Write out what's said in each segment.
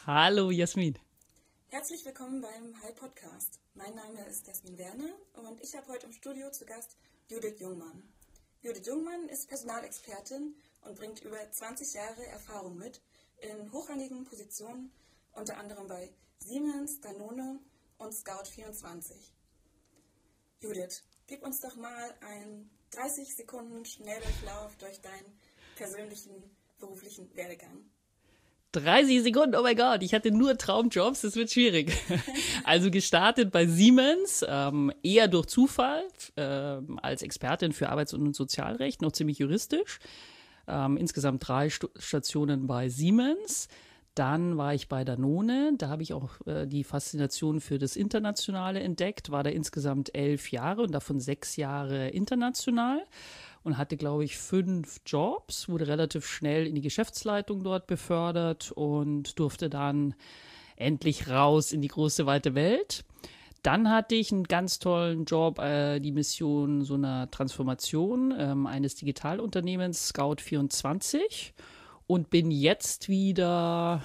Hallo Jasmin. Herzlich willkommen beim Hi-Podcast. Mein Name ist Jasmin Werner und ich habe heute im Studio zu Gast Judith Jungmann. Judith Jungmann ist Personalexpertin und bringt über 20 Jahre Erfahrung mit in hochrangigen Positionen, unter anderem bei Siemens, Danone und Scout24. Judith, gib uns doch mal einen 30 Sekunden Schnelldurchlauf durch deinen persönlichen beruflichen Werdegang. 30 Sekunden, oh mein Gott, ich hatte nur Traumjobs, das wird schwierig. Also gestartet bei Siemens, eher durch Zufall, als Expertin für Arbeits- und Sozialrecht, noch ziemlich juristisch. Insgesamt 3 Stationen bei Siemens. Dann war ich bei Danone, da habe ich auch die Faszination für das Internationale entdeckt, war da insgesamt 11 Jahre und davon 6 Jahre international. Und hatte, glaube ich, 5 Jobs, wurde relativ schnell in die Geschäftsleitung dort befördert und durfte dann endlich raus in die große, weite Welt. Dann hatte ich einen ganz tollen Job, die Mission so einer Transformation eines Digitalunternehmens, Scout24. Und bin jetzt wieder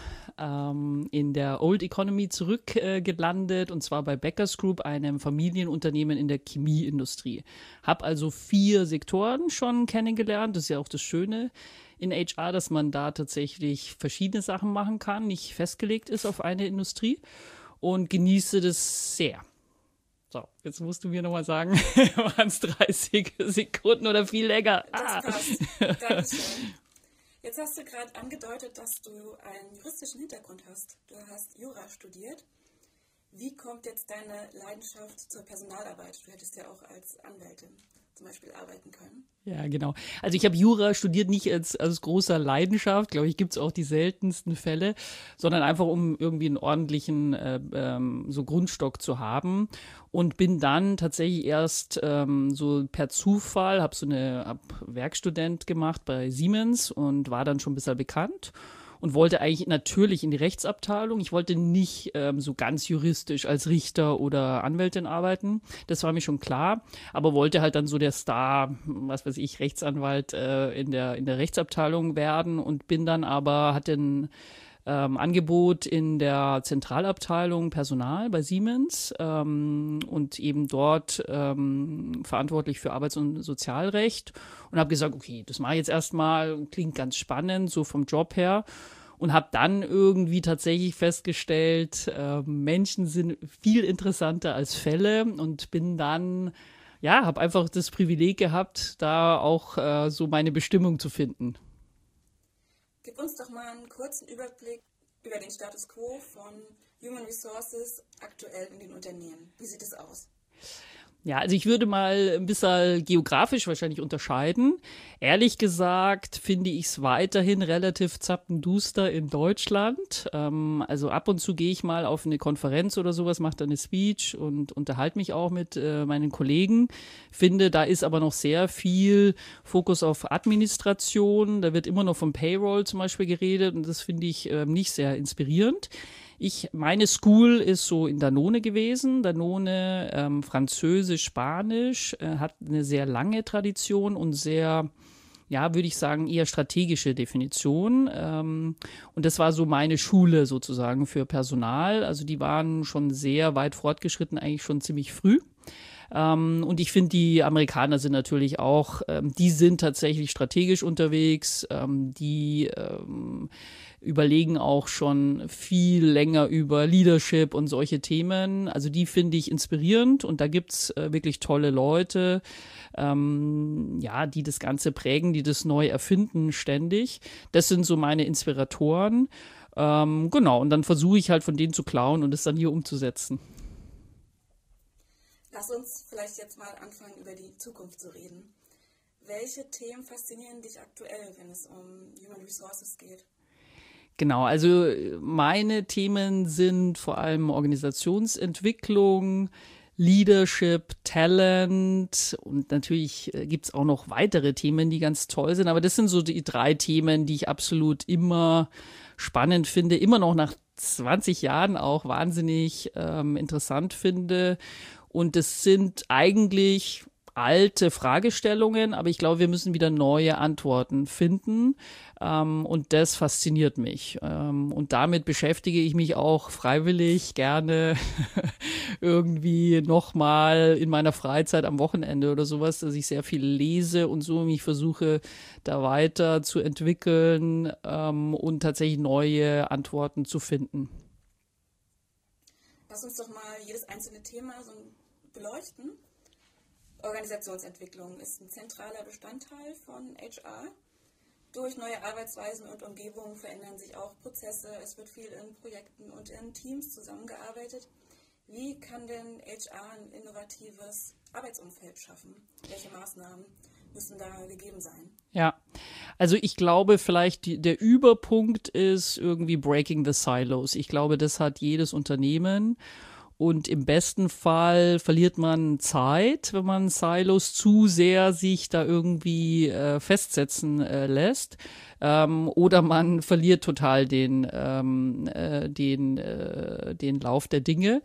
in der Old Economy zurückgelandet und zwar bei Beckers Group, einem Familienunternehmen in der Chemieindustrie. Hab also 4 Sektoren schon kennengelernt. Das ist ja auch das Schöne in HR, dass man da tatsächlich verschiedene Sachen machen kann, nicht festgelegt ist auf eine Industrie und genieße das sehr. So, jetzt musst du mir nochmal sagen, waren es 30 Sekunden oder viel länger? Das passt. Dankeschön. Jetzt hast du gerade angedeutet, dass du einen juristischen Hintergrund hast. Du hast Jura studiert. Wie kommt jetzt deine Leidenschaft zur Personalarbeit? Du hättest ja auch als Anwältin zum Beispiel arbeiten können. Ja, genau. Also ich habe Jura studiert nicht als großer Leidenschaft, glaube ich, gibt es auch die seltensten Fälle, sondern einfach, um irgendwie einen ordentlichen so Grundstock zu haben und bin dann tatsächlich erst so per Zufall, hab Werkstudent gemacht bei Siemens und war dann schon ein bisschen bekannt. Und wollte eigentlich natürlich in die Rechtsabteilung. Ich wollte nicht so ganz juristisch als Richter oder Anwältin arbeiten. Das war mir schon klar. Aber wollte halt dann so der Star, was weiß ich, Rechtsanwalt in der Rechtsabteilung werden und bin dann aber, hatte ein Angebot in der Zentralabteilung Personal bei Siemens und eben dort verantwortlich für Arbeits- und Sozialrecht und habe gesagt, okay, das mache ich jetzt erstmal, klingt ganz spannend, so vom Job her. Und habe dann irgendwie tatsächlich festgestellt, Menschen sind viel interessanter als Fälle und bin dann, ja, habe einfach das Privileg gehabt, da auch so meine Bestimmung zu finden. Gib uns doch mal einen kurzen Überblick über den Status quo von Human Resources aktuell in den Unternehmen. Wie sieht es aus? Ja, also ich würde mal ein bisschen geografisch wahrscheinlich unterscheiden. Ehrlich gesagt finde ich es weiterhin relativ zappenduster in Deutschland. Also ab und zu gehe ich mal auf eine Konferenz oder sowas, mache da eine Speech und unterhalte mich auch mit meinen Kollegen. Finde, da ist aber noch sehr viel Fokus auf Administration. Da wird immer noch vom Payroll zum Beispiel geredet und das finde ich nicht sehr inspirierend. Meine School ist so in Danone gewesen. Danone, Französisch, Spanisch, hat eine sehr lange Tradition und sehr, ja, würde ich sagen, eher strategische Definition. Und das war so meine Schule sozusagen für Personal. Also die waren schon sehr weit fortgeschritten, eigentlich schon ziemlich früh. Und ich finde, die Amerikaner sind natürlich auch, die sind tatsächlich strategisch unterwegs, die überlegen auch schon viel länger über Leadership und solche Themen. Also die finde ich inspirierend und da gibt's wirklich tolle Leute, ja, die das Ganze prägen, die das neu erfinden ständig. Das sind so meine Inspiratoren. Genau, und dann versuche ich halt von denen zu klauen und es dann hier umzusetzen. Lass uns vielleicht jetzt mal anfangen, über die Zukunft zu reden. Welche Themen faszinieren dich aktuell, wenn es um Human Resources geht? Genau, also meine Themen sind vor allem Organisationsentwicklung, Leadership, Talent und natürlich gibt's auch noch weitere Themen, die ganz toll sind, aber das sind so die 3 Themen, die ich absolut immer spannend finde, immer noch nach 20 Jahren auch wahnsinnig interessant finde und das sind eigentlich alte Fragestellungen, aber ich glaube, wir müssen wieder neue Antworten finden. Und das fasziniert mich. Und damit beschäftige ich mich auch freiwillig gerne irgendwie nochmal in meiner Freizeit am Wochenende oder sowas, dass ich sehr viel lese und so mich versuche, da weiter zu entwickeln und tatsächlich neue Antworten zu finden. Lass uns doch mal jedes einzelne Thema so beleuchten. Organisationsentwicklung ist ein zentraler Bestandteil von HR. Durch neue Arbeitsweisen und Umgebungen verändern sich auch Prozesse. Es wird viel in Projekten und in Teams zusammengearbeitet. Wie kann denn HR ein innovatives Arbeitsumfeld schaffen? Welche Maßnahmen müssen da gegeben sein? Ja, also ich glaube vielleicht der Überpunkt ist irgendwie Breaking the Silos. Ich glaube, das hat jedes Unternehmen. Und im besten Fall verliert man Zeit, wenn man Silos zu sehr sich da irgendwie festsetzen lässt. Oder man verliert total den Lauf der Dinge.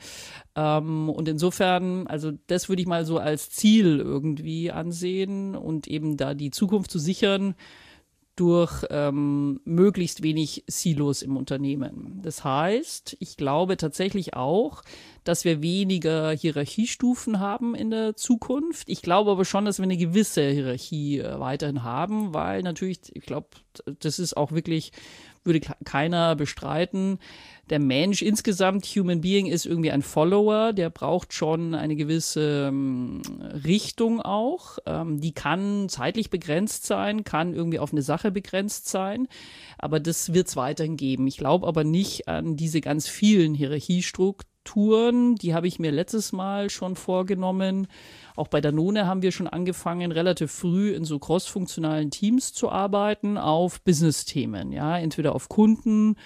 Und insofern, also das würde ich mal so als Ziel irgendwie ansehen und eben da die Zukunft zu sichern durch möglichst wenig Silos im Unternehmen. Das heißt, ich glaube tatsächlich auch, dass wir weniger Hierarchiestufen haben in der Zukunft. Ich glaube aber schon, dass wir eine gewisse Hierarchie weiterhin haben, weil natürlich, ich glaube, das ist auch wirklich, würde keiner bestreiten. Der Mensch insgesamt, Human Being, ist irgendwie ein Follower, der braucht schon eine gewisse Richtung auch. Die kann zeitlich begrenzt sein, kann irgendwie auf eine Sache begrenzt sein, aber das wird es weiterhin geben. Ich glaube aber nicht an diese ganz vielen Hierarchiestrukturen, die habe ich mir letztes Mal schon vorgenommen. Auch bei Danone haben wir schon angefangen, relativ früh in so crossfunktionalen Teams zu arbeiten auf Business-Themen, ja, entweder auf Kunden,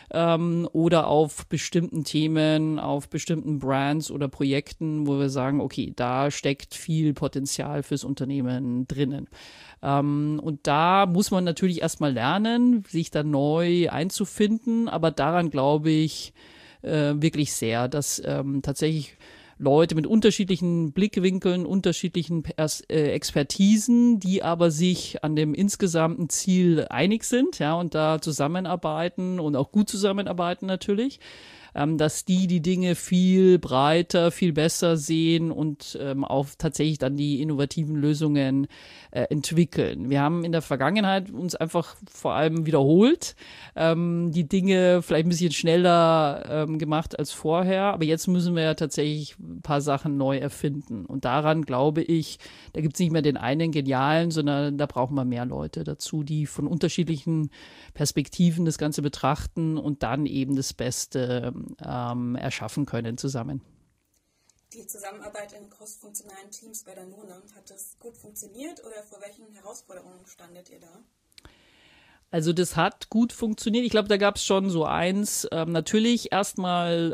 oder auf bestimmten Themen, auf bestimmten Brands oder Projekten, wo wir sagen, okay, da steckt viel Potenzial fürs Unternehmen drinnen. Und da muss man natürlich erstmal lernen, sich da neu einzufinden, aber daran glaube ich wirklich sehr, dass tatsächlich Leute mit unterschiedlichen Blickwinkeln, unterschiedlichen Expertisen, die aber sich an dem insgesamten Ziel einig sind, ja, und da zusammenarbeiten und auch gut zusammenarbeiten natürlich, dass die Dinge viel breiter, viel besser sehen und auch tatsächlich dann die innovativen Lösungen entwickeln. Wir haben in der Vergangenheit uns einfach vor allem wiederholt, die Dinge vielleicht ein bisschen schneller gemacht als vorher, aber jetzt müssen wir ja tatsächlich ein paar Sachen neu erfinden. Und daran glaube ich, da gibt es nicht mehr den einen Genialen, sondern da brauchen wir mehr Leute dazu, die von unterschiedlichen Perspektiven das Ganze betrachten und dann eben das Beste erschaffen können zusammen. Die Zusammenarbeit in crossfunktionalen Teams bei Danone, hat das gut funktioniert oder vor welchen Herausforderungen standet ihr da? Also das hat gut funktioniert. Ich glaube, da gab es schon so eins. Natürlich erstmal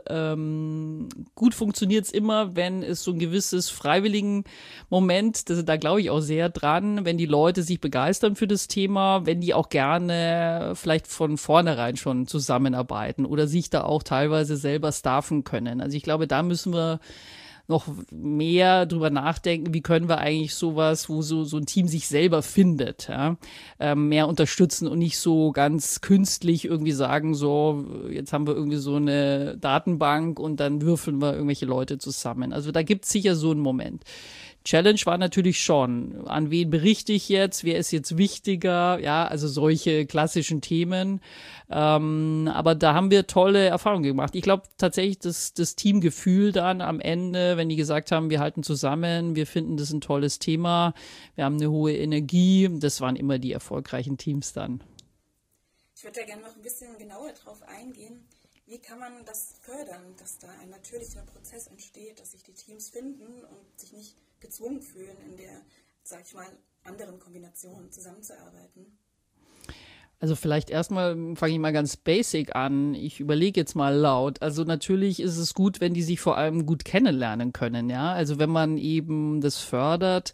gut funktioniert es immer, wenn es so ein gewisses freiwilligen Moment, da glaube ich auch sehr dran, wenn die Leute sich begeistern für das Thema, wenn die auch gerne vielleicht von vornherein schon zusammenarbeiten oder sich da auch teilweise selber staffen können. Also ich glaube, da müssen wir noch mehr drüber nachdenken, wie können wir eigentlich sowas, wo so ein Team sich selber findet, ja, mehr unterstützen und nicht so ganz künstlich irgendwie sagen, so, jetzt haben wir irgendwie so eine Datenbank und dann würfeln wir irgendwelche Leute zusammen. Also da gibt es sicher so einen Moment. Challenge war natürlich schon, an wen berichte ich jetzt, wer ist jetzt wichtiger, ja, also solche klassischen Themen. Aber da haben wir tolle Erfahrungen gemacht. Ich glaube tatsächlich, das Teamgefühl dann am Ende, wenn die gesagt haben, wir halten zusammen, wir finden das ein tolles Thema, wir haben eine hohe Energie, das waren immer die erfolgreichen Teams dann. Ich würde da gerne noch ein bisschen genauer drauf eingehen. Wie kann man das fördern, dass da ein natürlicher Prozess entsteht, dass sich die Teams finden und sich nicht gezwungen fühlen, in der, sag ich mal, anderen Kombination zusammenzuarbeiten? Also vielleicht erstmal fange ich mal ganz basic an. Ich überlege jetzt mal laut. Also natürlich ist es gut, wenn die sich vor allem gut kennenlernen können, ja. Also wenn man eben das fördert,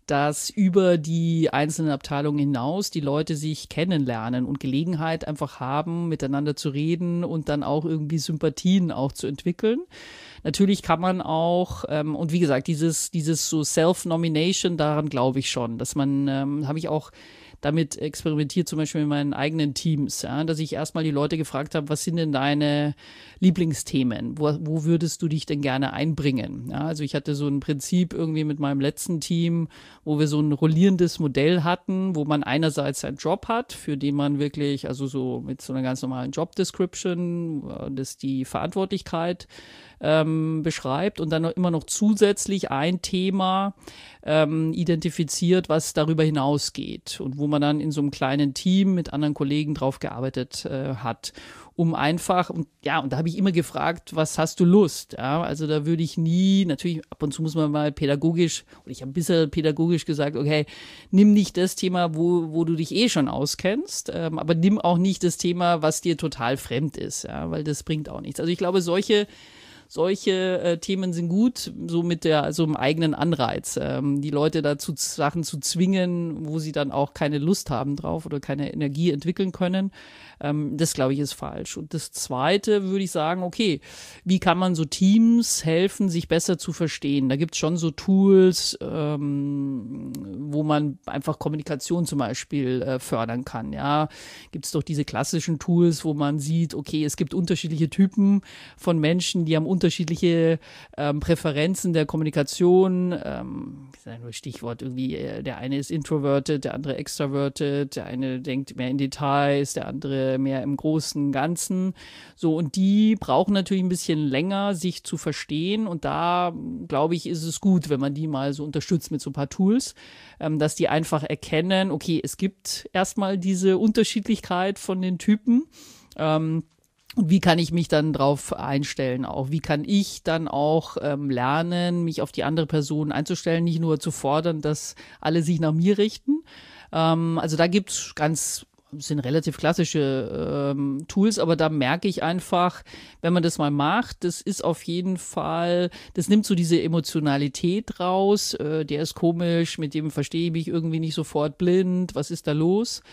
dass über die einzelnen Abteilungen hinaus die Leute sich kennenlernen und Gelegenheit einfach haben, miteinander zu reden und dann auch irgendwie Sympathien auch zu entwickeln. Natürlich kann man auch, und wie gesagt, dieses so Self-Nomination, daran glaube ich schon, dass man, habe ich auch damit experimentiert, zum Beispiel in meinen eigenen Teams, ja, dass ich erstmal die Leute gefragt habe, was sind denn deine Lieblingsthemen? Wo würdest du dich denn gerne einbringen? Ja, also ich hatte so ein Prinzip irgendwie mit meinem letzten Team, wo wir so ein rollierendes Modell hatten, wo man einerseits einen Job hat, für den man wirklich, also so mit so einer ganz normalen Job Description, das die Verantwortlichkeit beschreibt und dann immer noch zusätzlich ein Thema identifiziert, was darüber hinausgeht und wo man dann in so einem kleinen Team mit anderen Kollegen drauf gearbeitet hat, um einfach, und da habe ich immer gefragt, was hast du Lust? Ja, also da würde ich nie, natürlich ab und zu muss man mal pädagogisch, und ich habe ein bisschen pädagogisch gesagt, okay, nimm nicht das Thema, wo du dich schon auskennst, aber nimm auch nicht das Thema, was dir total fremd ist, ja, weil das bringt auch nichts. Also ich glaube, solche Themen sind gut, so mit so einem eigenen Anreiz, die Leute dazu Sachen zu zwingen, wo sie dann auch keine Lust haben drauf oder keine Energie entwickeln können. Das, glaube ich, ist falsch. Und das Zweite würde ich sagen, okay, wie kann man so Teams helfen, sich besser zu verstehen? Da gibt es schon so Tools, wo man einfach Kommunikation zum Beispiel fördern kann. Ja, gibt es doch diese klassischen Tools, wo man sieht, okay, es gibt unterschiedliche Typen von Menschen, die haben unterschiedliche Präferenzen der Kommunikation. Ich sage nur Stichwort irgendwie, der eine ist introverted, der andere extroverted, der eine denkt mehr in Details, der andere mehr im großen Ganzen. So, und die brauchen natürlich ein bisschen länger, sich zu verstehen. Und da, glaube ich, ist es gut, wenn man die mal so unterstützt mit so ein paar Tools, dass die einfach erkennen, okay, es gibt erstmal diese Unterschiedlichkeit von den Typen. Und wie kann ich mich dann drauf einstellen auch? Wie kann ich dann auch lernen, mich auf die andere Person einzustellen, nicht nur zu fordern, dass alle sich nach mir richten? Also da gibt's sind relativ klassische Tools, aber da merke ich einfach, wenn man das mal macht, das ist auf jeden Fall, das nimmt so diese Emotionalität raus, der ist komisch, mit dem verstehe ich mich irgendwie nicht sofort blind, was ist da los?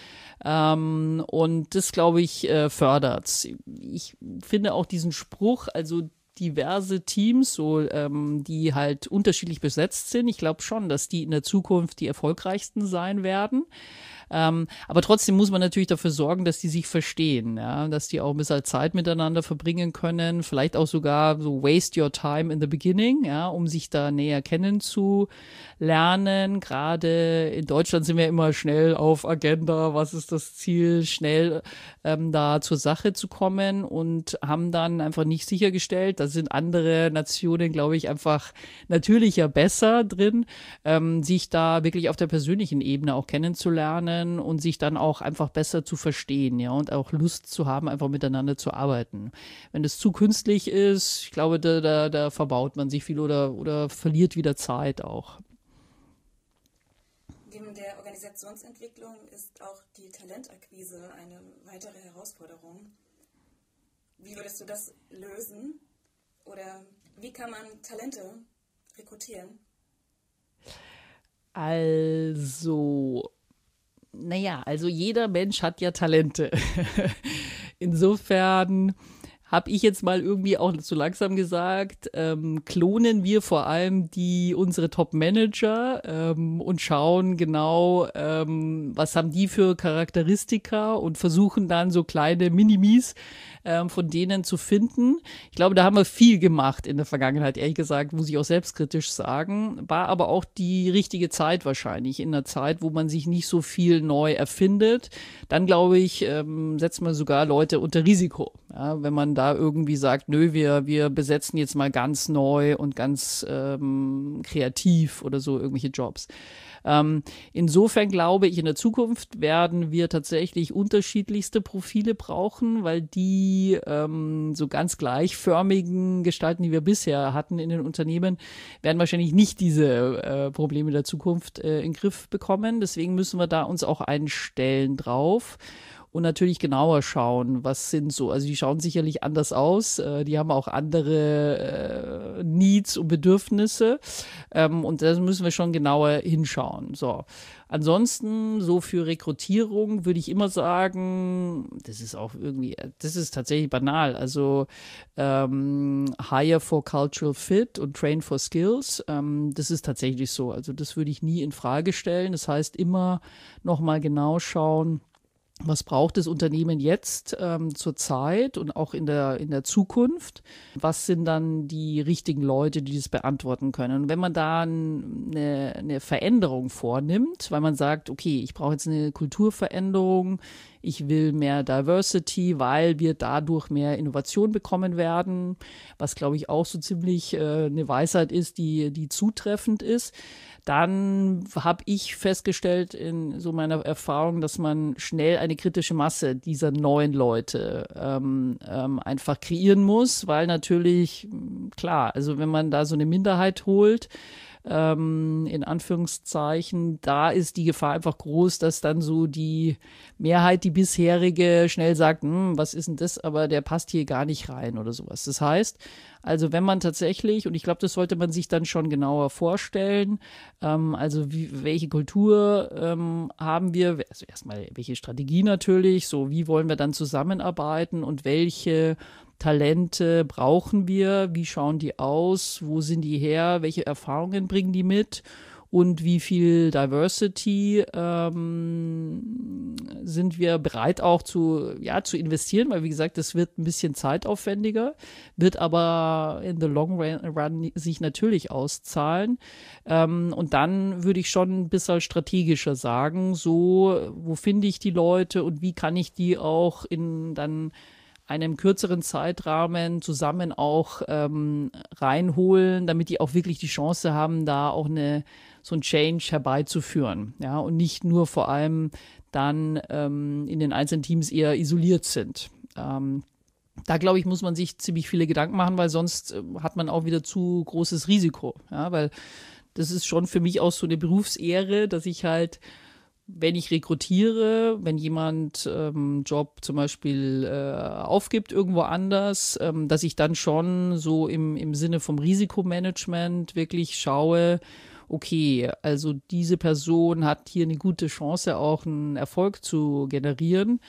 Und das, glaube ich, fördert's. Ich finde auch diesen Spruch, also diverse Teams, so die halt unterschiedlich besetzt sind. Ich glaube schon, dass die in der Zukunft die erfolgreichsten sein werden. Aber trotzdem muss man natürlich dafür sorgen, dass die sich verstehen, ja, dass die auch ein bisschen Zeit miteinander verbringen können, vielleicht auch sogar so waste your time in the beginning, ja, um sich da näher kennenzulernen. Gerade in Deutschland sind wir immer schnell auf Agenda, was ist das Ziel, schnell da zur Sache zu kommen und haben dann einfach nicht sichergestellt, da sind andere Nationen, glaube ich, einfach natürlicher besser drin, sich da wirklich auf der persönlichen Ebene auch kennenzulernen und sich dann auch einfach besser zu verstehen, ja, und auch Lust zu haben, einfach miteinander zu arbeiten. Wenn das zu künstlich ist, ich glaube, da verbaut man sich viel oder verliert wieder Zeit auch. Neben der Organisationsentwicklung ist auch die Talentakquise eine weitere Herausforderung. Wie würdest du das lösen? Oder wie kann man Talente rekrutieren? Also jeder Mensch hat ja Talente. Insofern habe ich jetzt mal irgendwie auch zu langsam gesagt, klonen wir vor allem unsere Top-Manager und schauen genau, was haben die für Charakteristika und versuchen dann so kleine Minimis von denen zu finden. Ich glaube, da haben wir viel gemacht in der Vergangenheit, ehrlich gesagt, muss ich auch selbstkritisch sagen. War aber auch die richtige Zeit wahrscheinlich, in einer Zeit, wo man sich nicht so viel neu erfindet. Dann, glaube ich, setzt man sogar Leute unter Risiko. Ja, wenn man da irgendwie sagt, nö, wir besetzen jetzt mal ganz neu und ganz kreativ oder so irgendwelche Jobs. Insofern glaube ich, in der Zukunft werden wir tatsächlich unterschiedlichste Profile brauchen, weil die so ganz gleichförmigen Gestalten, die wir bisher hatten in den Unternehmen, werden wahrscheinlich nicht diese Probleme der Zukunft in den Griff bekommen. Deswegen müssen wir da uns auch einstellen drauf. und natürlich genauer schauen, was sind so, also die schauen sicherlich anders aus, die haben auch andere Needs und Bedürfnisse, und da müssen wir schon genauer hinschauen. So. Ansonsten, so für Rekrutierung würde ich immer sagen, das ist tatsächlich banal, also hire for cultural fit und train for skills, das ist tatsächlich so, also das würde ich nie in Frage stellen, das heißt immer nochmal genau schauen, was braucht das Unternehmen jetzt zur Zeit und auch in der Zukunft? Was sind dann die richtigen Leute, die das beantworten können? Und wenn man da eine Veränderung vornimmt, weil man sagt, okay, ich brauche jetzt eine Kulturveränderung, ich will mehr Diversity, weil wir dadurch mehr Innovation bekommen werden, was, glaube ich, auch so ziemlich eine Weisheit ist, die zutreffend ist. Dann habe ich festgestellt in so meiner Erfahrung, dass man schnell eine kritische Masse dieser neuen Leute einfach kreieren muss, weil natürlich, klar, also wenn man da so eine Minderheit holt, in Anführungszeichen, da ist die Gefahr einfach groß, dass dann so die Mehrheit, die bisherige, schnell sagt, was ist denn das, aber der passt hier gar nicht rein oder sowas. Das heißt, also wenn man tatsächlich, und ich glaube, das sollte man sich dann schon genauer vorstellen, also welche Kultur haben wir, also erstmal welche Strategie natürlich, so wie wollen wir dann zusammenarbeiten und welche Talente brauchen wir, wie schauen die aus, wo sind die her, welche Erfahrungen bringen die mit und wie viel Diversity sind wir bereit auch zu investieren, weil wie gesagt, das wird ein bisschen zeitaufwendiger, wird aber in the long run sich natürlich auszahlen. Und dann würde ich schon ein bisschen strategischer sagen, so, wo finde ich die Leute und wie kann ich die auch in dann einem kürzeren Zeitrahmen zusammen auch reinholen, damit die auch wirklich die Chance haben, da auch so ein Change herbeizuführen. Ja, und nicht nur vor allem dann in den einzelnen Teams eher isoliert sind. Da, glaube ich, muss man sich ziemlich viele Gedanken machen, weil sonst hat man auch wieder zu großes Risiko. Ja, weil das ist schon für mich auch so eine Berufsehre, dass ich halt, wenn ich rekrutiere, wenn jemand Job zum Beispiel aufgibt irgendwo anders, dass ich dann schon so im Sinne vom Risikomanagement wirklich schaue, okay, also diese Person hat hier eine gute Chance, auch einen Erfolg zu generieren,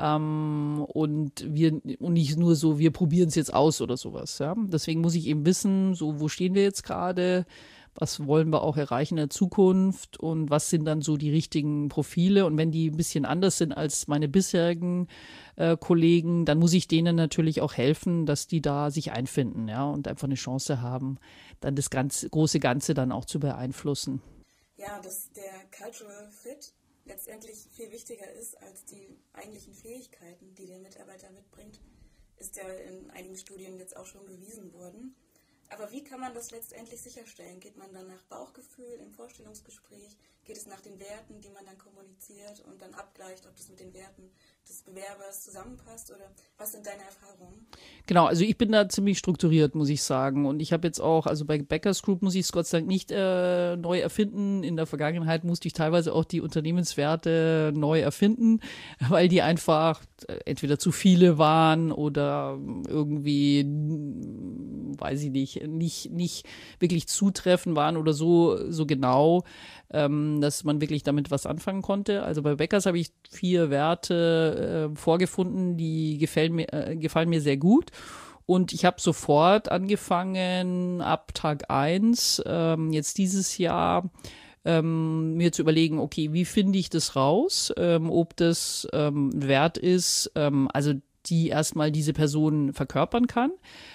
und nicht nur so, wir probieren es jetzt aus oder sowas. Ja? Deswegen muss ich eben wissen, so wo stehen wir jetzt gerade, was wollen wir auch erreichen in der Zukunft und was sind dann so die richtigen Profile. Und wenn die ein bisschen anders sind als meine bisherigen Kollegen, dann muss ich denen natürlich auch helfen, dass die da sich einfinden, ja, und einfach eine Chance haben, dann das große Ganze dann auch zu beeinflussen. Ja, dass der Cultural Fit letztendlich viel wichtiger ist als die eigentlichen Fähigkeiten, die der Mitarbeiter mitbringt, ist ja in einigen Studien jetzt auch schon bewiesen worden. Aber wie kann man das letztendlich sicherstellen? Geht man dann nach Bauchgefühl im Vorstellungsgespräch? Geht es nach den Werten, die man dann kommuniziert und dann abgleicht, ob das mit den Werten des Bewerbers zusammenpasst? Oder was sind deine Erfahrungen? Genau, also ich bin da ziemlich strukturiert, muss ich sagen. Und ich habe jetzt auch, also bei Beckers Group muss ich es Gott sei Dank nicht neu erfinden. In der Vergangenheit musste ich teilweise auch die Unternehmenswerte neu erfinden, weil die einfach entweder zu viele waren oder irgendwie, weiß ich nicht wirklich zutreffend waren oder so genau, dass man wirklich damit was anfangen konnte. Also bei Beckers habe ich 4 Werte vorgefunden, die gefallen mir sehr gut. Und ich habe sofort angefangen, ab Tag 1, jetzt dieses Jahr, mir zu überlegen, okay, wie finde ich das raus, ob das wert ist, also die erstmal diese Person verkörpern kann.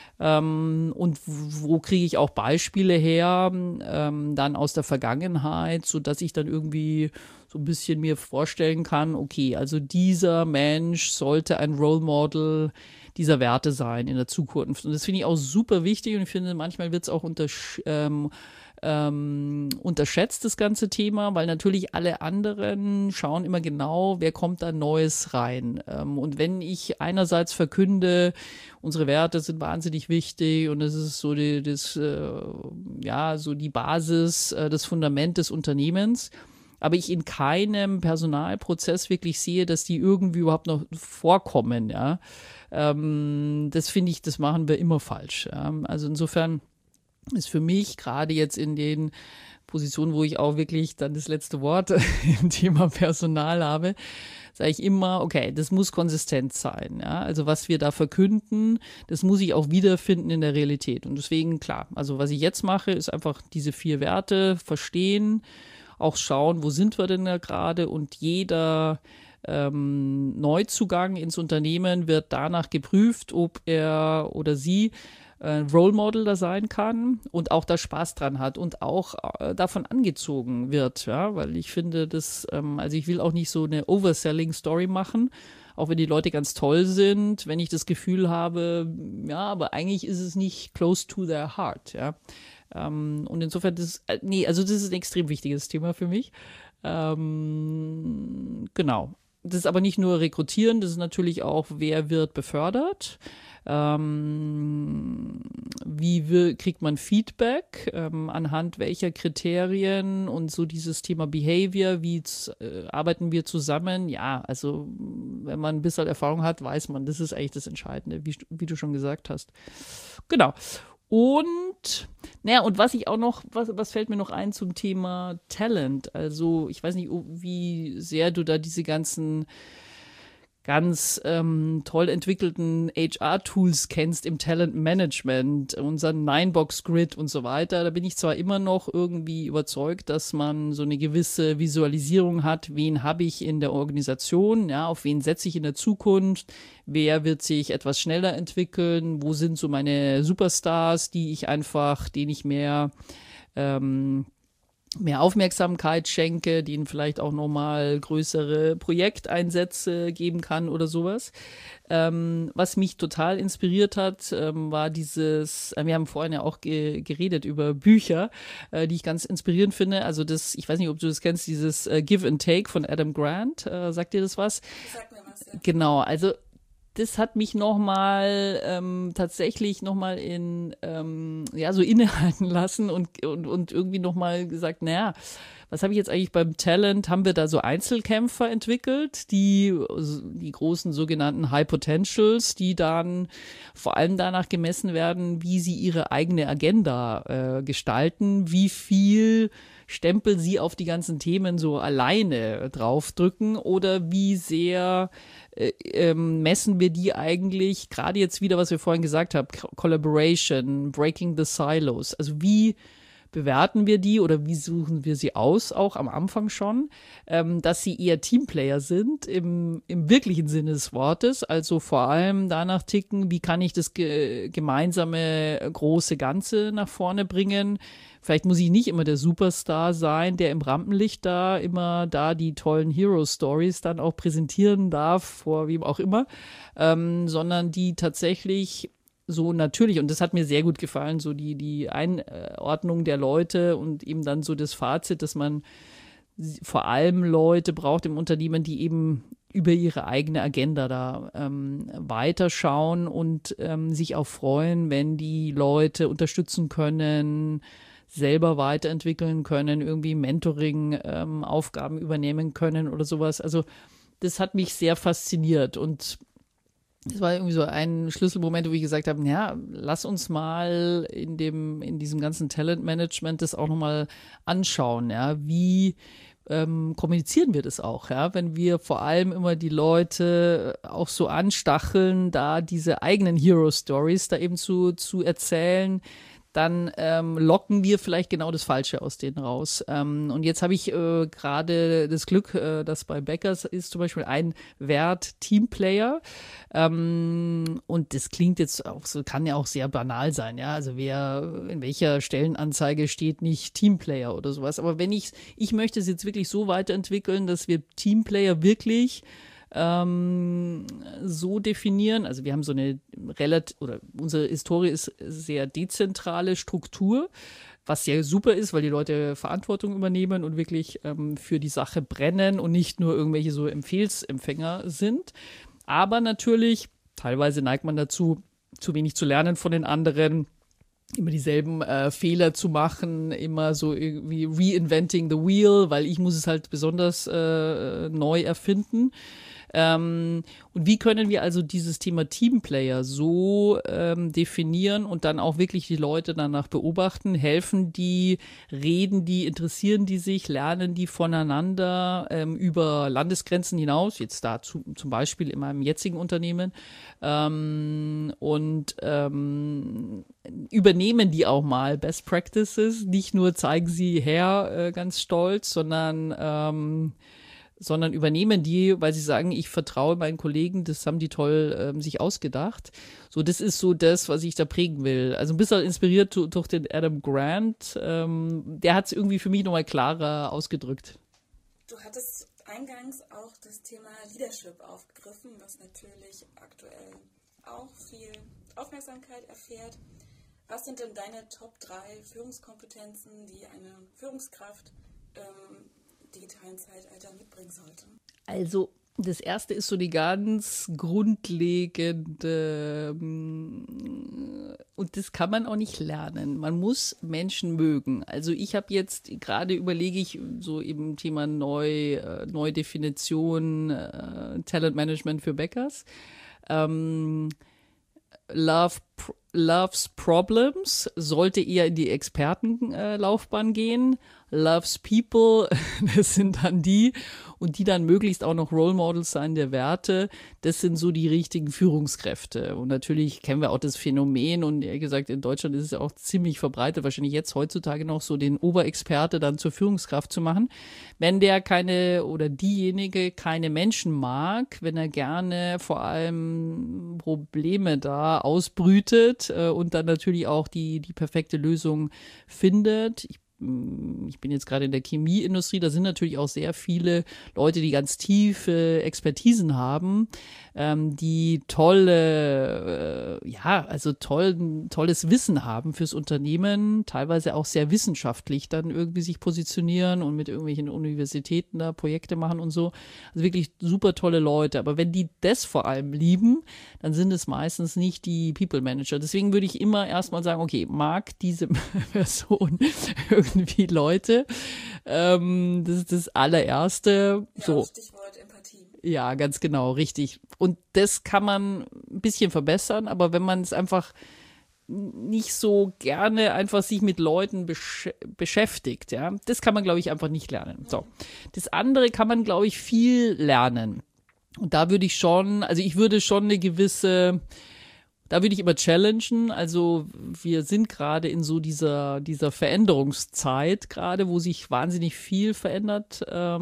Und wo kriege ich auch Beispiele her, dann aus der Vergangenheit, sodass ich dann irgendwie so ein bisschen mir vorstellen kann, okay, also dieser Mensch sollte ein Role Model dieser Werte sein in der Zukunft. Und das finde ich auch super wichtig und ich finde, manchmal wird es auch unterschätzt, das ganze Thema, weil natürlich alle anderen schauen immer genau, wer kommt da Neues rein. Und wenn ich einerseits verkünde, unsere Werte sind wahnsinnig wichtig und es ist so so die Basis, das Fundament des Unternehmens, aber ich in keinem Personalprozess wirklich sehe, dass die irgendwie überhaupt noch vorkommen, ja. Das finde ich, das machen wir immer falsch. Ja. Also insofern ist für mich gerade jetzt in den Positionen, wo ich auch wirklich dann das letzte Wort im Thema Personal habe, sage ich immer, okay, das muss konsistent sein. Ja? Also was wir da verkünden, das muss ich auch wiederfinden in der Realität. Und deswegen, klar, also was ich jetzt mache, ist einfach diese 4 Werte verstehen, auch schauen, wo sind wir denn da gerade, und jeder Neuzugang ins Unternehmen wird danach geprüft, ob er oder sie Role Model da sein kann und auch da Spaß dran hat und auch davon angezogen wird, ja, weil ich finde, also ich will auch nicht so eine Overselling-Story machen, auch wenn die Leute ganz toll sind, wenn ich das Gefühl habe, ja, aber eigentlich ist es nicht close to their heart, ja. Und insofern, also das ist ein extrem wichtiges Thema für mich. Genau. Das ist aber nicht nur Rekrutieren, das ist natürlich auch, wer wird befördert, kriegt man Feedback, anhand welcher Kriterien und so dieses Thema Behavior, arbeiten wir zusammen. Ja, also wenn man ein bisschen Erfahrung hat, weiß man, das ist eigentlich das Entscheidende, wie du schon gesagt hast. Genau. Und was ich auch noch, was fällt mir noch ein zum Thema Talent? Also ich weiß nicht, wie sehr du da diese ganzen ganz toll entwickelten HR-Tools kennst im Talent-Management, unseren 9-Box-Grid und so weiter. Da bin ich zwar immer noch irgendwie überzeugt, dass man so eine gewisse Visualisierung hat, wen habe ich in der Organisation, ja, auf wen setze ich in der Zukunft, wer wird sich etwas schneller entwickeln, wo sind so meine Superstars, denen ich mehr Aufmerksamkeit schenke, denen vielleicht auch nochmal größere Projekteinsätze geben kann oder sowas. Was mich total inspiriert hat, war wir haben vorhin ja auch geredet über Bücher, die ich ganz inspirierend finde. Also ich weiß nicht, ob du das kennst, dieses Give and Take von Adam Grant. Sagt dir das was? Sag mir was, ja. Genau, also das hat mich tatsächlich nochmal so innehalten lassen und irgendwie nochmal gesagt, naja, was habe ich jetzt eigentlich beim Talent? Haben wir da so Einzelkämpfer entwickelt, die großen sogenannten High Potentials, die dann vor allem danach gemessen werden, wie sie ihre eigene Agenda gestalten, wie viel Stempel sie auf die ganzen Themen so alleine draufdrücken oder wie sehr messen wir die eigentlich, gerade jetzt wieder, was wir vorhin gesagt haben, Collaboration, Breaking the Silos, also wie bewerten wir die oder wie suchen wir sie aus, auch am Anfang schon, dass sie eher Teamplayer sind im wirklichen Sinne des Wortes, also vor allem danach ticken, wie kann ich das gemeinsame große Ganze nach vorne bringen. Vielleicht muss ich nicht immer der Superstar sein, der im Rampenlicht immer die tollen Hero-Stories dann auch präsentieren darf, vor wem auch immer, sondern die tatsächlich so natürlich, und das hat mir sehr gut gefallen, so die Einordnung der Leute und eben dann so das Fazit, dass man vor allem Leute braucht im Unternehmen, die eben über ihre eigene Agenda da weiterschauen und sich auch freuen, wenn die Leute unterstützen können, selber weiterentwickeln können, irgendwie Mentoring-Aufgaben übernehmen können oder sowas. Also das hat mich sehr fasziniert und das war irgendwie so ein Schlüsselmoment, wo ich gesagt habe, ja, lass uns mal in diesem ganzen Talentmanagement das auch nochmal anschauen, ja, wie kommunizieren wir das auch, ja, wenn wir vor allem immer die Leute auch so anstacheln, da diese eigenen Hero-Stories da eben zu erzählen, dann locken wir vielleicht genau das Falsche aus denen raus. Und jetzt habe ich gerade das Glück, dass bei Beckers ist zum Beispiel ein Wert Teamplayer. Und das klingt jetzt auch so, kann ja auch sehr banal sein, ja. Also in welcher Stellenanzeige steht nicht Teamplayer oder sowas. Aber ich möchte es jetzt wirklich so weiterentwickeln, dass wir Teamplayer wirklich so definieren, also wir haben so eine unsere Historie ist sehr dezentrale Struktur, was sehr super ist, weil die Leute Verantwortung übernehmen und wirklich für die Sache brennen und nicht nur irgendwelche so Empfehlsempfänger sind. Aber natürlich, teilweise neigt man dazu, zu wenig zu lernen von den anderen, immer dieselben Fehler zu machen, immer so irgendwie reinventing the wheel, weil ich muss es halt besonders neu erfinden. Und wie können wir also dieses Thema Teamplayer so definieren und dann auch wirklich die Leute danach beobachten? Helfen die, reden die, interessieren die sich, lernen die voneinander über Landesgrenzen hinaus, jetzt da zum Beispiel in meinem jetzigen Unternehmen, übernehmen die auch mal Best Practices, nicht nur zeigen sie her ganz stolz, sondern übernehmen die, weil sie sagen, ich vertraue meinen Kollegen, das haben die toll sich ausgedacht. So, das ist so das, was ich da prägen will. Also ein bisschen inspiriert durch den Adam Grant. Der hat es irgendwie für mich nochmal klarer ausgedrückt. Du hattest eingangs auch das Thema Leadership aufgegriffen, was natürlich aktuell auch viel Aufmerksamkeit erfährt. Was sind denn deine Top 3 Führungskompetenzen, die eine Führungskraft digitalen Zeitalter mitbringen sollte? Also das erste ist so die ganz grundlegende, und das kann man auch nicht lernen. Man muss Menschen mögen. Also ich habe jetzt gerade überlege ich so eben Thema Neudefinition, Talentmanagement für Bäckers. Loves Problems sollte eher in die Expertenlaufbahn gehen. Loves People, das sind dann die, und die dann möglichst auch noch Role Models sein der Werte. Das sind so die richtigen Führungskräfte. Und natürlich kennen wir auch das Phänomen, und ehrlich gesagt, in Deutschland ist es ja auch ziemlich verbreitet, wahrscheinlich jetzt heutzutage noch so den Oberexperte dann zur Führungskraft zu machen. Wenn der diejenige keine Menschen mag, wenn er gerne vor allem Probleme da ausbrütet und dann natürlich auch die perfekte Lösung findet. Ich bin jetzt gerade in der Chemieindustrie, da sind natürlich auch sehr viele Leute, die ganz tiefe Expertisen haben, die tolles Wissen haben fürs Unternehmen, teilweise auch sehr wissenschaftlich dann irgendwie sich positionieren und mit irgendwelchen Universitäten da Projekte machen und so. Also wirklich super tolle Leute. Aber wenn die das vor allem lieben, dann sind es meistens nicht die People Manager. Deswegen würde ich immer erstmal sagen, okay, mag diese Person irgendwie Leute? Das ist das allererste. Ja, so. Stichwort Empathie. Ja, ganz genau, richtig. Und das kann man ein bisschen verbessern, aber wenn man es einfach nicht so gerne einfach sich mit Leuten beschäftigt, ja, das kann man, glaube ich, einfach nicht lernen. So. Das andere kann man, glaube ich, viel lernen. Und da würde ich würde schon eine gewisse, da würde ich immer challengen. Also wir sind gerade in so dieser Veränderungszeit gerade, wo sich wahnsinnig viel verändert.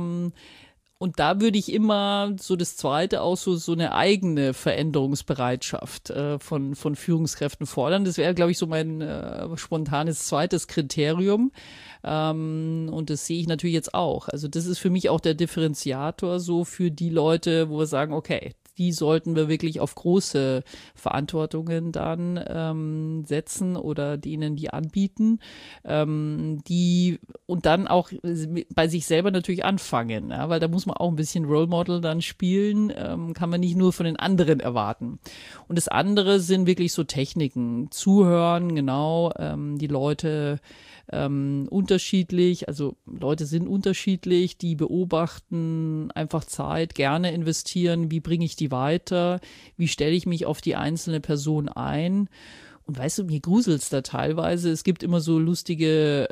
Und da würde ich immer so das Zweite auch so eine eigene Veränderungsbereitschaft von Führungskräften fordern. Das wäre, glaube ich, so mein spontanes zweites Kriterium. Und das sehe ich natürlich jetzt auch. Also das ist für mich auch der Differenziator so für die Leute, wo wir sagen, okay, die sollten wir wirklich auf große Verantwortungen dann setzen oder denen die anbieten, die und dann auch bei sich selber natürlich anfangen, ja, weil da muss man auch ein bisschen Role Model dann spielen, kann man nicht nur von den anderen erwarten. Und das andere sind wirklich so Techniken, zuhören, genau, die Leute unterschiedlich, also Leute sind unterschiedlich, die beobachten einfach Zeit, gerne investieren, wie bringe ich die weiter, wie stelle ich mich auf die einzelne Person ein. Und weißt du, mir gruselt's da teilweise. Es gibt immer so lustige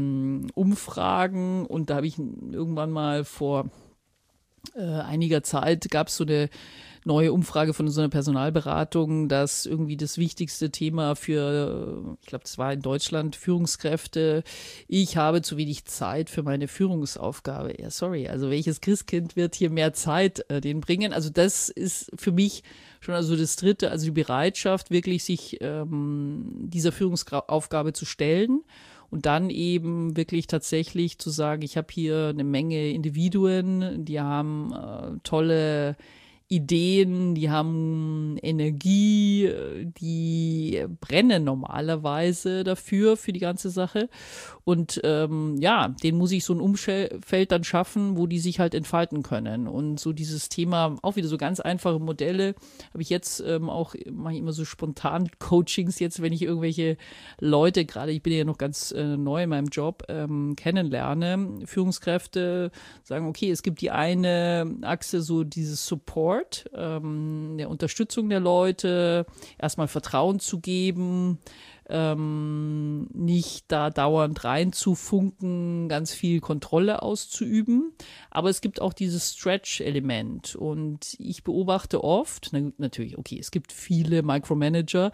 Umfragen, und da habe ich irgendwann mal vor einiger Zeit gab es so eine neue Umfrage von so einer Personalberatung, dass irgendwie das wichtigste Thema für, ich glaube, das war in Deutschland, Führungskräfte, ich habe zu wenig Zeit für meine Führungsaufgabe. Ja, sorry, also welches Christkind wird hier mehr Zeit denen bringen? Also das ist für mich schon also das Dritte, also die Bereitschaft, wirklich sich dieser Führungsaufgabe zu stellen. Und dann eben wirklich tatsächlich zu sagen, ich habe hier eine Menge Individuen, die haben tolle Ideen, die haben Energie, die brennen normalerweise dafür, für die ganze Sache. Und denen muss ich so ein Umfeld dann schaffen, wo die sich halt entfalten können. Und so dieses Thema, auch wieder so ganz einfache Modelle, habe ich jetzt auch, mache ich immer so spontan Coachings jetzt, wenn ich irgendwelche Leute, gerade ich bin ja noch ganz neu in meinem Job, kennenlerne, Führungskräfte sagen, okay, es gibt die eine Achse, so dieses Support, der Unterstützung der Leute, erstmal Vertrauen zu geben, nicht da dauernd reinzufunken, ganz viel Kontrolle auszuüben. Aber es gibt auch dieses Stretch-Element. Und ich beobachte oft, natürlich, okay, es gibt viele Micromanager,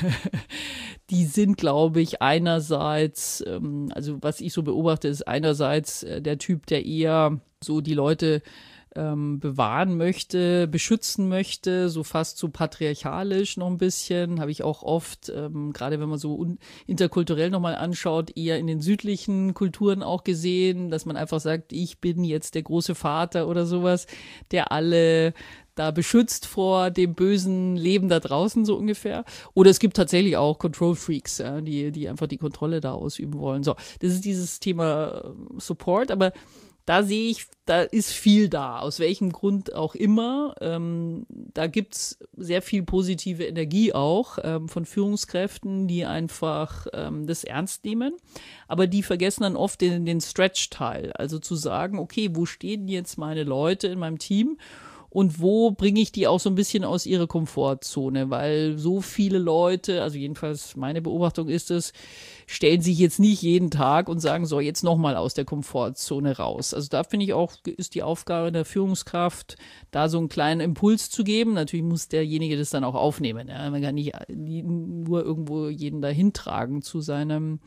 die sind, glaube ich, einerseits, also was ich so beobachte, ist einerseits der Typ, der eher so die Leute bewahren möchte, beschützen möchte, so fast so patriarchalisch noch ein bisschen, habe ich auch oft, gerade wenn man so interkulturell nochmal anschaut, eher in den südlichen Kulturen auch gesehen, dass man einfach sagt, ich bin jetzt der große Vater oder sowas, der alle da beschützt vor dem bösen Leben da draußen, so ungefähr. Oder es gibt tatsächlich auch Control Freaks, ja, die einfach die Kontrolle da ausüben wollen. So, das ist dieses Thema Support, aber da sehe ich, da ist viel da, aus welchem Grund auch immer. Da gibt's sehr viel positive Energie auch von Führungskräften, die einfach das ernst nehmen. Aber die vergessen dann oft den Stretch-Teil. Also zu sagen, okay, wo stehen jetzt meine Leute in meinem Team? Und wo bringe ich die auch so ein bisschen aus ihrer Komfortzone? Weil so viele Leute, also jedenfalls meine Beobachtung ist es, stellen sich jetzt nicht jeden Tag und sagen, so, jetzt nochmal aus der Komfortzone raus. Also da finde ich auch, ist die Aufgabe der Führungskraft, da so einen kleinen Impuls zu geben. Natürlich muss derjenige das dann auch aufnehmen. Ja? Man kann nicht nur irgendwo jeden dahin tragen zu seinem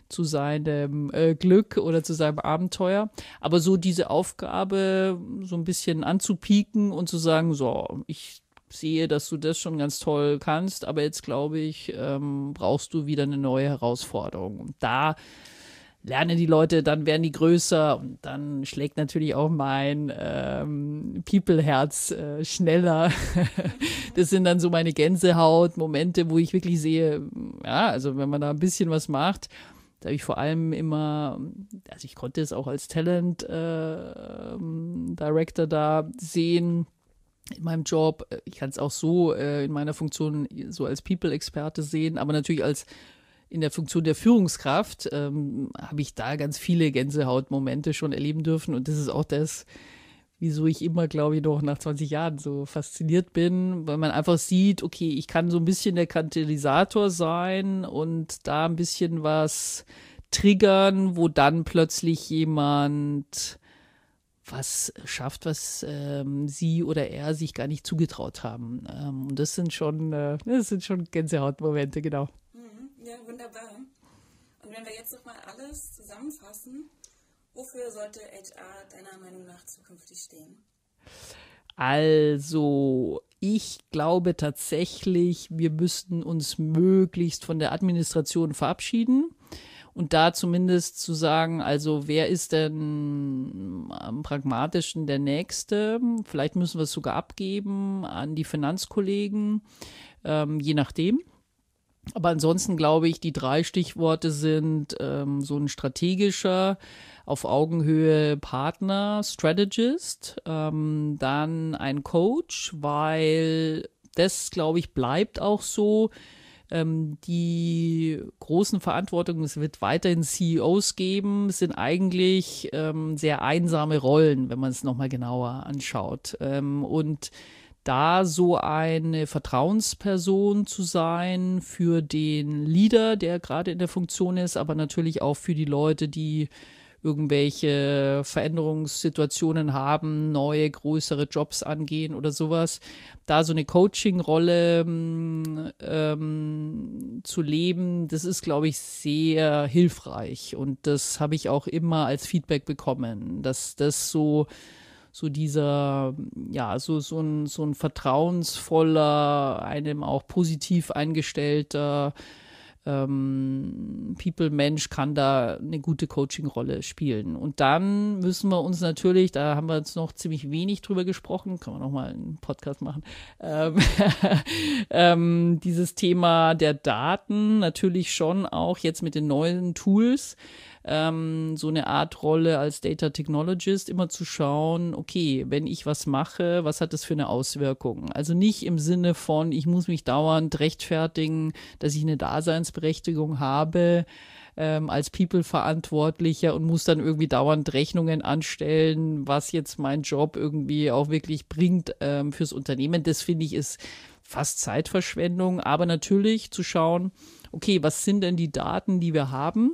Glück oder zu seinem Abenteuer. Aber so diese Aufgabe so ein bisschen anzupieken und zu sagen, so, ich sehe, dass du das schon ganz toll kannst, aber jetzt glaube ich, brauchst du wieder eine neue Herausforderung. Und da lernen die Leute, dann werden die größer und dann schlägt natürlich auch mein People-Herz schneller. Das sind dann so meine Gänsehaut-Momente, wo ich wirklich sehe, ja, also wenn man da ein bisschen was macht, da habe ich vor allem immer, also ich konnte es auch als Talent Director da sehen in meinem Job. Ich kann es auch so in meiner Funktion so als People-Experte sehen, aber natürlich als in der Funktion der Führungskraft habe ich da ganz viele Gänsehautmomente schon erleben dürfen und das ist auch das, wieso ich immer, glaube ich, noch nach 20 Jahren so fasziniert bin, weil man einfach sieht, okay, ich kann so ein bisschen der Katalysator sein und da ein bisschen was triggern, wo dann plötzlich jemand was schafft, was sie oder er sich gar nicht zugetraut haben. Und das sind schon Gänsehautmomente, genau. Ja, wunderbar. Und wenn wir jetzt nochmal alles zusammenfassen, wofür sollte HR deiner Meinung nach zukünftig stehen? Also, ich glaube tatsächlich, wir müssten uns möglichst von der Administration verabschieden und da zumindest zu sagen, also wer ist denn am pragmatischen der Nächste? Vielleicht müssen wir es sogar abgeben an die Finanzkollegen, je nachdem. Aber ansonsten glaube ich, die 3 Stichworte sind so ein strategischer, auf Augenhöhe Partner, Strategist, dann ein Coach, weil das, glaube ich, bleibt auch so. Die großen Verantwortungen, es wird weiterhin CEOs geben, sind eigentlich sehr einsame Rollen, wenn man es nochmal genauer anschaut. Und da so eine Vertrauensperson zu sein für den Leader, der gerade in der Funktion ist, aber natürlich auch für die Leute, die irgendwelche Veränderungssituationen haben, neue, größere Jobs angehen oder sowas, da so eine Coaching-Rolle zu leben, das ist, glaube ich, sehr hilfreich und das habe ich auch immer als Feedback bekommen, dass das so dieser, ja, so ein vertrauensvoller, einem auch positiv eingestellter People-Mensch kann da eine gute Coaching-Rolle spielen. Und dann müssen wir uns natürlich, da haben wir jetzt noch ziemlich wenig drüber gesprochen, kann man noch mal einen Podcast machen, dieses Thema der Daten natürlich schon auch jetzt mit den neuen Tools, so eine Art Rolle als Data Technologist, immer zu schauen, okay, wenn ich was mache, was hat das für eine Auswirkung? Also nicht im Sinne von, ich muss mich dauernd rechtfertigen, dass ich eine Daseinsberechtigung habe, als People-Verantwortlicher und muss dann irgendwie dauernd Rechnungen anstellen, was jetzt mein Job irgendwie auch wirklich bringt fürs Unternehmen. Das finde ich ist fast Zeitverschwendung, aber natürlich zu schauen, okay, was sind denn die Daten, die wir haben?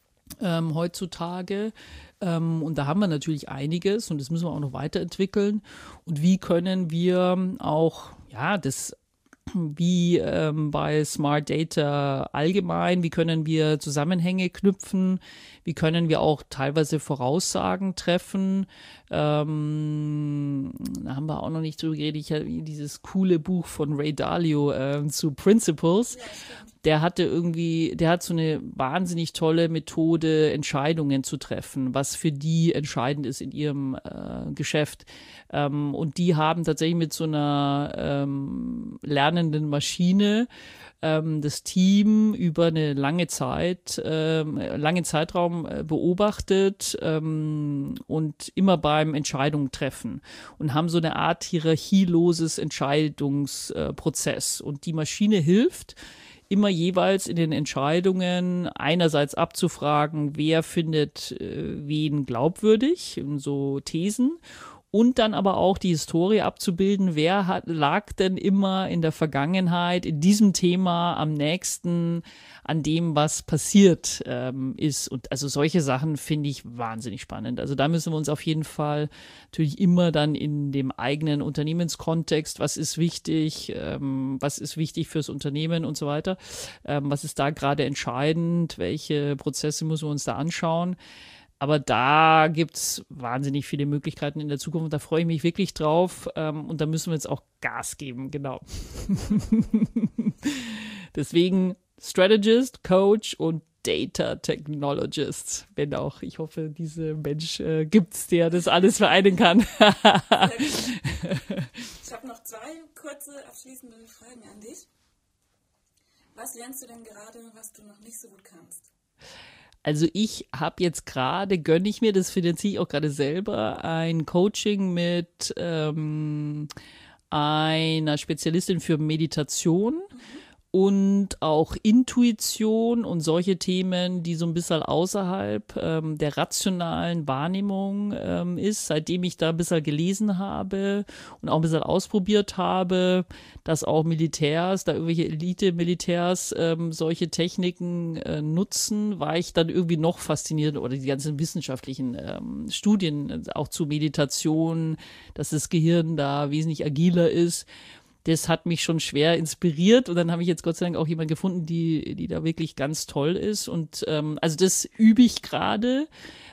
Heutzutage. Und da haben wir natürlich einiges und das müssen wir auch noch weiterentwickeln. Und wie können wir auch, ja, das wie bei Smart Data allgemein, wie können wir Zusammenhänge knüpfen, wie können wir auch teilweise Voraussagen treffen. Da haben wir auch noch nicht drüber geredet. Ich habe dieses coole Buch von Ray Dalio zu Principles. Der hat so eine wahnsinnig tolle Methode, Entscheidungen zu treffen, was für die entscheidend ist in ihrem Geschäft. Und die haben tatsächlich mit so einer lernenden Maschine das Team über eine langen Zeitraum beobachtet und immer beim Entscheidungen treffen und haben so eine Art hierarchieloses Entscheidungsprozess. Und die Maschine hilft, immer jeweils in den Entscheidungen einerseits abzufragen, wer findet wen glaubwürdig, so Thesen, und dann aber auch die Historie abzubilden, wer lag denn immer in der Vergangenheit in diesem Thema am nächsten an dem, was passiert ist. Und also solche Sachen finde ich wahnsinnig spannend. Also da müssen wir uns auf jeden Fall natürlich immer dann in dem eigenen Unternehmenskontext, was ist wichtig fürs Unternehmen und so weiter, was ist da gerade entscheidend, welche Prozesse müssen wir uns da anschauen. Aber da gibt's wahnsinnig viele Möglichkeiten in der Zukunft und da freue ich mich wirklich drauf und da müssen wir jetzt auch Gas geben, genau. Deswegen Strategist, Coach und Data Technologist, wenn auch. Ich hoffe, diese Mensch gibt's, der das alles vereinen kann. Ich habe noch 2 kurze abschließende Fragen an dich. Was lernst du denn gerade, was du noch nicht so gut kannst? Also ich habe jetzt gerade, gönne ich mir, das finanziere ich auch gerade selber, ein Coaching mit einer Spezialistin für Meditation und auch Intuition und solche Themen, die so ein bisschen außerhalb der rationalen Wahrnehmung ist, seitdem ich da ein bisschen gelesen habe und auch ein bisschen ausprobiert habe, dass auch Militärs, da irgendwelche Elite-Militärs solche Techniken nutzen, war ich dann irgendwie noch fasziniert oder die ganzen wissenschaftlichen Studien auch zu Meditation, dass das Gehirn da wesentlich agiler ist. Das hat mich schon schwer inspiriert und dann habe ich jetzt Gott sei Dank auch jemanden gefunden, die da wirklich ganz toll ist und also das übe ich gerade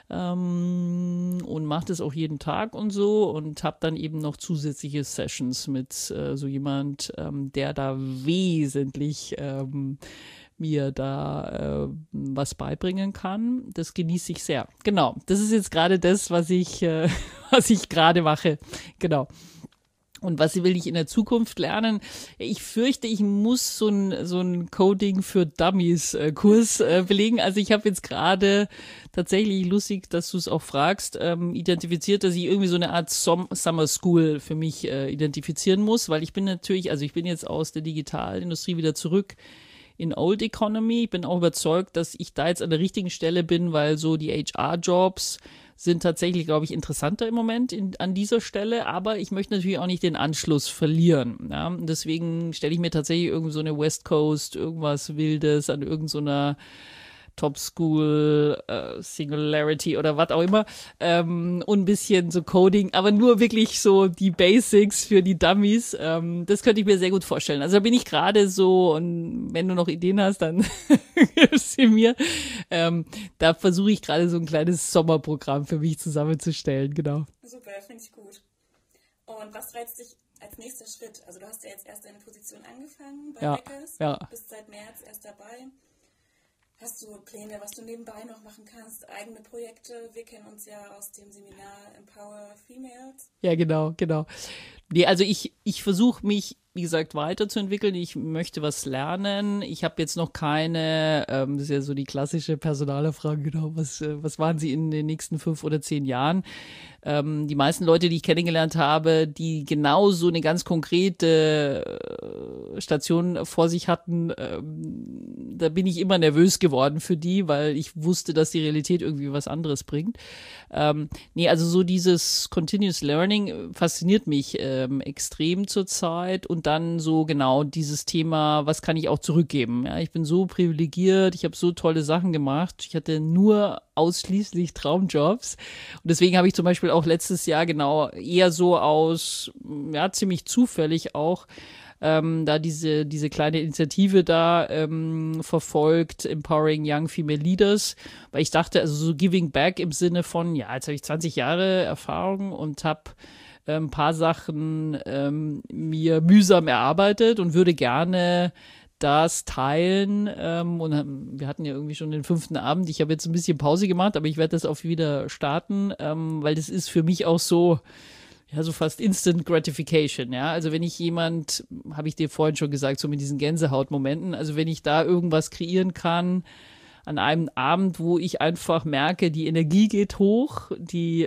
und mache das auch jeden Tag und so und habe dann eben noch zusätzliche Sessions mit so jemand, der da wesentlich mir da was beibringen kann. Das genieße ich sehr. Genau, das ist jetzt gerade das, was ich gerade mache. Genau. Und was will ich in der Zukunft lernen? Ich fürchte, ich muss so ein Coding für Dummies Kurs belegen. Also ich habe jetzt gerade tatsächlich, lustig, dass du es auch fragst, identifiziert, dass ich irgendwie so eine Art Summer School für mich identifizieren muss, weil ich bin jetzt aus der Digitalindustrie wieder zurück in Old Economy. Ich bin auch überzeugt, dass ich da jetzt an der richtigen Stelle bin, weil so die HR-Jobs sind tatsächlich, glaube ich, interessanter im Moment an dieser Stelle, aber ich möchte natürlich auch nicht den Anschluss verlieren. Ja? Und deswegen stelle ich mir tatsächlich irgend so eine West Coast, irgendwas Wildes an irgend so einer Top School, Singularity oder was auch immer und ein bisschen so Coding, aber nur wirklich so die Basics für die Dummies. Das könnte ich mir sehr gut vorstellen. Also da bin ich gerade so und wenn du noch Ideen hast, dann gib sie mir. Da versuche ich gerade so ein kleines Sommerprogramm für mich zusammenzustellen, genau. Super, finde ich gut. Und was reizt dich als nächster Schritt? Also du hast ja jetzt erst deine Position angefangen bei Hackers, bist seit März erst dabei. Hast du Pläne, was du nebenbei noch machen kannst? Eigene Projekte? Wir kennen uns ja aus dem Seminar Empower Females. Ja, genau. Nee, also ich versuche mich, wie gesagt, weiterzuentwickeln. Ich möchte was lernen. Ich habe jetzt noch keine, das ist ja so die klassische Personalerfrage, genau, was waren Sie in den nächsten 5 oder 10 Jahren? Die meisten Leute, die ich kennengelernt habe, die genau so eine ganz konkrete Station vor sich hatten, da bin ich immer nervös geworden für die, weil ich wusste, dass die Realität irgendwie was anderes bringt. Nee, also so dieses Continuous Learning fasziniert mich extrem zurzeit und dann so genau dieses Thema, was kann ich auch zurückgeben? Ja, ich bin so privilegiert, ich habe so tolle Sachen gemacht, ich hatte nur ausschließlich Traumjobs und deswegen habe ich zum Beispiel auch letztes Jahr genau eher so aus, ja, ziemlich zufällig auch da diese kleine Initiative da verfolgt, Empowering Young Female Leaders, weil ich dachte, also so Giving Back im Sinne von, ja, jetzt habe ich 20 Jahre Erfahrung und habe ein paar Sachen mir mühsam erarbeitet und würde gerne das teilen und wir hatten ja irgendwie schon den 5. Abend. Ich habe jetzt ein bisschen Pause gemacht, aber ich werde das auch wieder starten, weil das ist für mich auch so, ja, so fast Instant Gratification, ja. Also wenn ich jemand, habe ich dir vorhin schon gesagt, so mit diesen Gänsehautmomenten, also wenn ich da irgendwas kreieren kann an einem Abend, wo ich einfach merke, die Energie geht hoch, die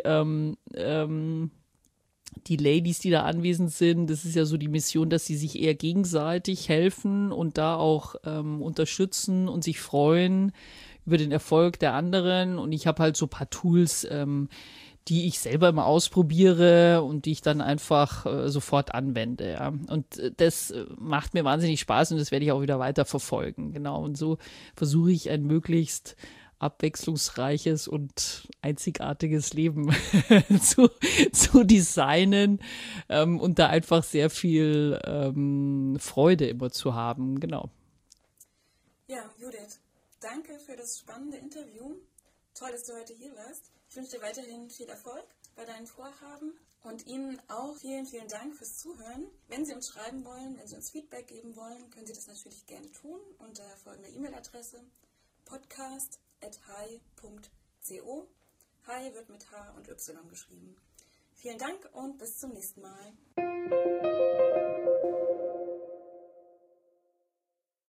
Ladies, die da anwesend sind, das ist ja so die Mission, dass sie sich eher gegenseitig helfen und da auch unterstützen und sich freuen über den Erfolg der anderen. Und ich habe halt so ein paar Tools, die ich selber immer ausprobiere und die ich dann einfach sofort anwende. Ja. Und das macht mir wahnsinnig Spaß und das werde ich auch wieder weiter verfolgen. Genau. Und so versuche ich ein möglichst abwechslungsreiches und einzigartiges Leben zu designen und da einfach sehr viel Freude immer zu haben. Genau. Ja, Judith, danke für das spannende Interview. Toll, dass du heute hier warst. Ich wünsche dir weiterhin viel Erfolg bei deinen Vorhaben und Ihnen auch vielen, vielen Dank fürs Zuhören. Wenn Sie uns schreiben wollen, wenn Sie uns Feedback geben wollen, können Sie das natürlich gerne tun unter folgender E-Mail-Adresse: podcast@hi.co. Hi wird mit H und Y geschrieben. Vielen Dank und bis zum nächsten Mal.